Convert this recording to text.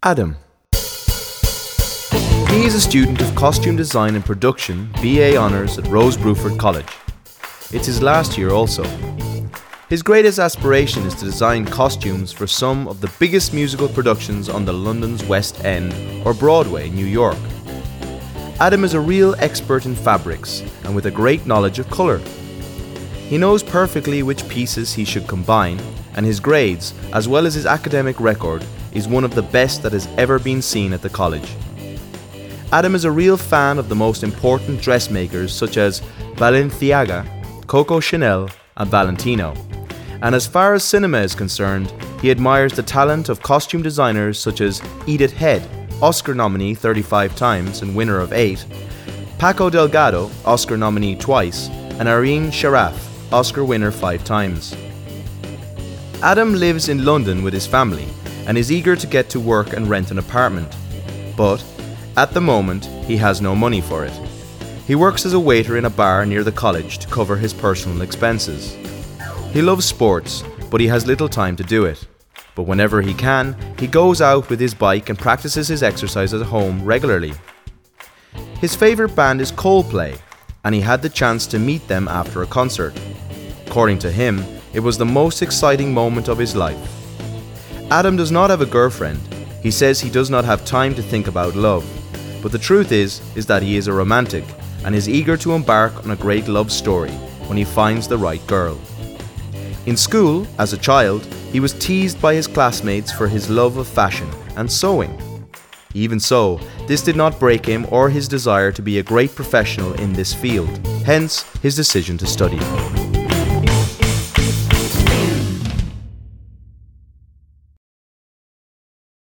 Adam. He is a student of Costume Design and Production, BA Honours at Rose Bruford College. It's his last year also. His greatest aspiration is to design costumes for some of the biggest musical productions on the London's West End or Broadway, New York. Adam is a real expert in fabrics and with a great knowledge of colour. He knows perfectly which pieces he should combine, and his grades, as well as his academic record, is one of the best that has ever been seen at the college. Adam is a real fan of the most important dressmakers such as Balenciaga, Coco Chanel and Valentino. And as far as cinema is concerned, he admires the talent of costume designers such as Edith Head, Oscar nominee 35 times and winner of 8, Paco Delgado, Oscar nominee twice, and Irene Sharaf, Oscar winner 5 times. Adam lives in London with his family and is eager to get to work and rent an apartment. But, at the moment, he has no money for it. He works as a waiter in a bar near the college to cover his personal expenses. He loves sports, but he has little time to do it. But whenever he can, he goes out with his bike and practices his exercise at home regularly. His favourite band is Coldplay, and he had the chance to meet them after a concert. According to him, it was the most exciting moment of his life. Adam does not have a girlfriend. He says he does not have time to think about love. But the truth is that he is a romantic and is eager to embark on a great love story when he finds the right girl. In school, as a child, he was teased by his classmates for his love of fashion and sewing. Even so, this did not break him or his desire to be a great professional in this field, hence his decision to study.